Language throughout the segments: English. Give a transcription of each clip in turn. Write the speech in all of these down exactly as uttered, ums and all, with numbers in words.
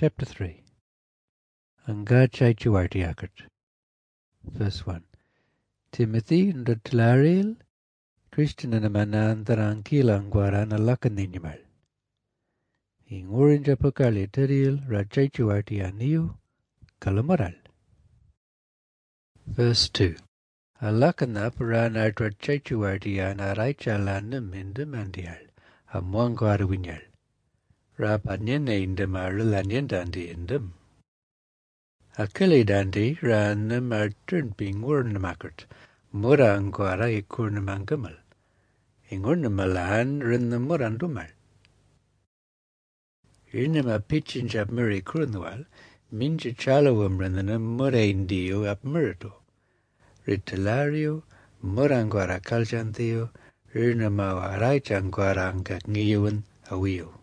Chapter three. Anga Chaichuartiakert. Verse one. Timothy Ndatlaril Christian and Manantaran Kilangwaran Alakanimal. In orange apocaliteril Rachaichuartianiu Kalamoral. Verse two. Alakanap ran at Rachaichuartian Araichalanum in the Mandial, a Mwangarwinyal. Rapanyan in the Marilanyan dandy in them. A Kelly dandy ran the Martin being Wurnamakert, Murangwara e Kurnamangamal. In Urnamalan ran the Murandumal. Inama pitching up Murray Kurnwal, Minja Chalawum ran the Muraindio up Murto. Ritalario, Murangwara Caljanthio, Urnamawa Raichanguaranga Ngiwan Awio.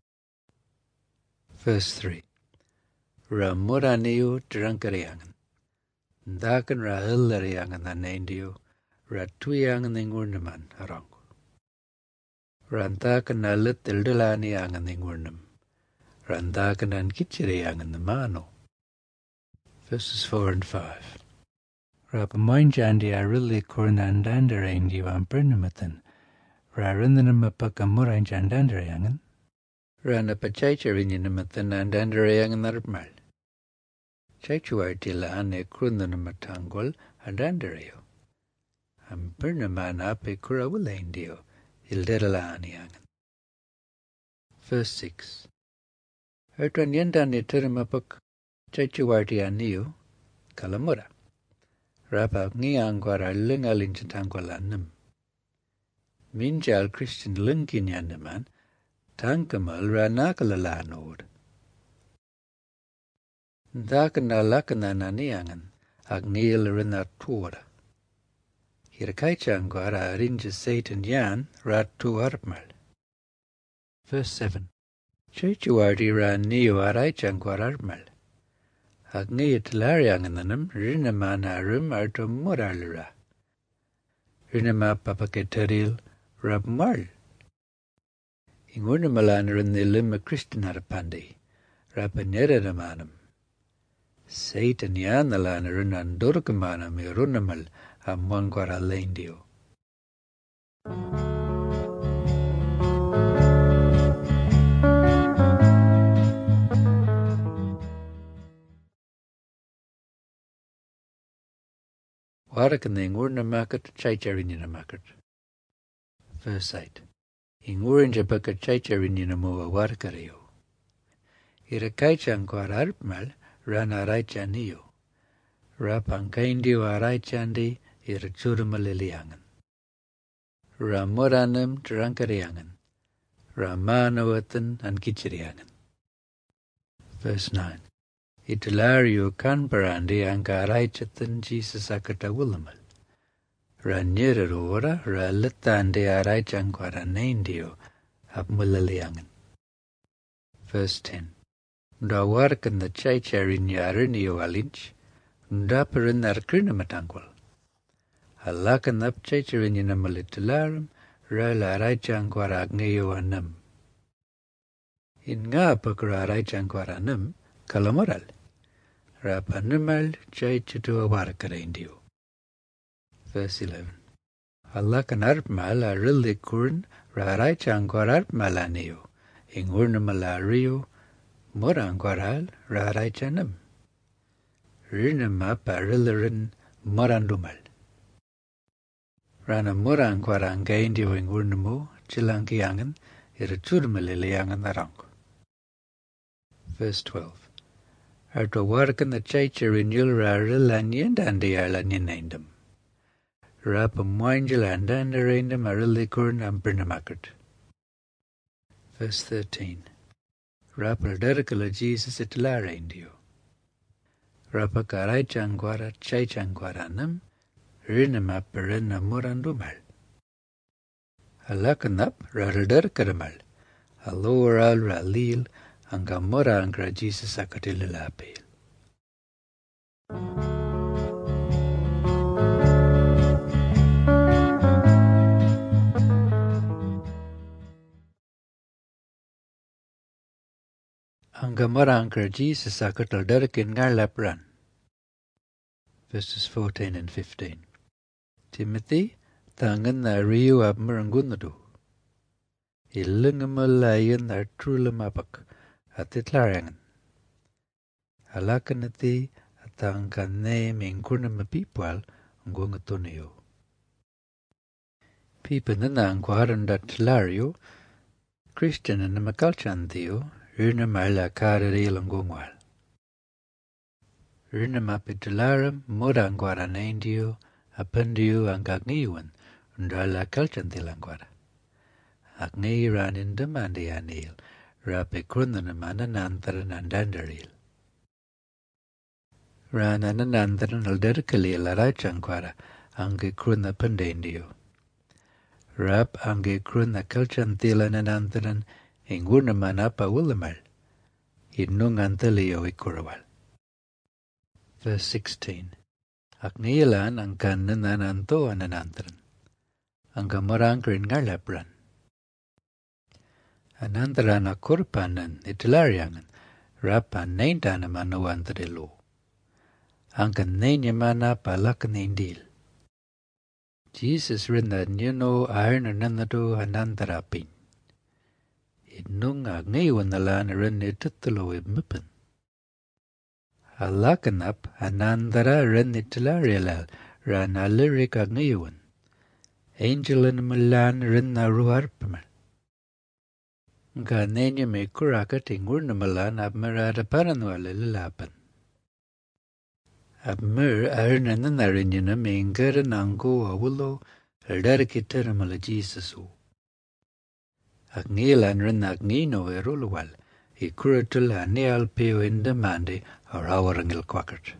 Verse three. Ra Muraniu Drunkariangan. Dakan ra Hillariangan the Nandio, Ra Tuyangan the Gurnaman Arang. Randakan na Litildilaniangan the Gurnam. Randakan and Kitcheriangan the Mano. Verses four and five. Rapa Moinjandi Arilli Kurnandandarandio and Burnamatan. Ra Rindanam Apakamuranjandandariangan. Rana Pachacharinamatan and Andariangan Armal. Chachuartila ane Krundanamatangual and Andario. And Burnamana pe Kurawulandio, Ilderalaniangan. Verse six. Ertwan Yendani Tirimapuk Chachuartianiu Kalamura. Rapa Niangwara Lingalinchatangualanum. Minjal Christian Linkinyanaman. Tankamal Ranakalanod. Dakana Lakana Naniangan, Agnil Renatura. Hirkaichanguara Rinja Satan Yan, Ratu Arpmal. Verse seven. Chechuardi ran Neo Araichanguar Arpmal. Agni Talarianganum, Rinamanarum Arto Muralura. Rinama Papaketeril Rabmal. In Urnamalan the Lima Christian Arpandi, Rapaneramanum. Satan Yanalaner and Durkamanam Runamal Amwangwara Landio. Warakan the Urnamakat Chaicharinamakat. Verse eight. In Urinja Baka Chaicharinamo Warkario. Irakaichankwar Arpmal ran Araichanio. Rapankaindio Araichandi Irachurumaliliangan. Ramuranum Drankariangan. Ramanawatan and Kichiriangan. Verse nine. Itulario Kanparandi Anka Araichatan Jesus Akata Wulamal. Ranirora Ralitande Araichankwara Naindio Abmulaliangan. Verse ten. Dawarkan the Chaicharin Yarinio Alinch, Daparin Arkrinamatangwal. Alakan up Chaicharin Yamalitilarum, Rala Araichankwara Agneo Anum. In Gapakra Araichankwara Kalamoral. Rapanumal Chaichatu Awarkarindio. Verse eleven. Alakan Arpmal Arilli Kurn Raraichankwar Arpmalaneo, in Urnamalario, Morangwaral Raraichanum. Rinama Parilarin Morandumal. Rana Morangwarangaindio in Urnamu, Chilankiangan, Iraturmaliliangan Arang. Verse twelve. Arto Warkan the Chaicharin Yulrarilanyan and the Arlanyanandum. Rapam Wangeland and Arandum Arilikurn and Bernamakert. Verse thirteen. Rapal Derkala Jesus et Larandio. Rapakarai Changuara Chaichanguaranum, Rinama Perena Murandumal. Alakanap Ralderkaramal, Aloral Ralil, Angamora Angra Jesus Akatililapil. Angamarankar Jesus akatal derkin ngarlapran. Verses fourteen and fifteen. Timothy, tangan na riu abmarangunadu. Illingamalayan na trulamapak atitlarangan. Alakanati atangkane mingkurnamapipwal ngungatunio. Pipanana angwarandatlario, Christian and Makalchandio, Rinamala Karari Langungwal. Rinamapitularum, Murangwaranendio, Apendio Angagniwan, Undala Kalchantilangwara. Agni ran in demandianil, Rapikrunanamana Nantaran and Dandaril. Ran ananandaran alderkali larachankwara, Angikruna Pendendio. Rap Angikruna Kalchantilan and Antaran, Ingurnamanapa Willamal, Idnungantalio Ikurawal. Verse sixteen. Agnilan Ankanan Ananto Ananantaran, Angamarankrin Garlapran. Anantaran Akurpanan Itilariangan, Rapan Naintanamanoantarilu. Ankan Nainyamana Palakanindil. Jesus rinna nyuno iron ananado anantarapin. Idnung agniwanalan rinni tutulo ibmupan. Alakanap anandara rinni tilarelal ran alirik agniwan. Angelan malan rinna ruharpamal. Nga nenya me kuraka tingurna malan abmarada paranwala lilapan. Abmur arnananarinjana mengara nango awulo aldarikitaramala Jesusu. Agnilan rin agnino erulwal, ikuratul anial peo indamandi or awarangil kwakart.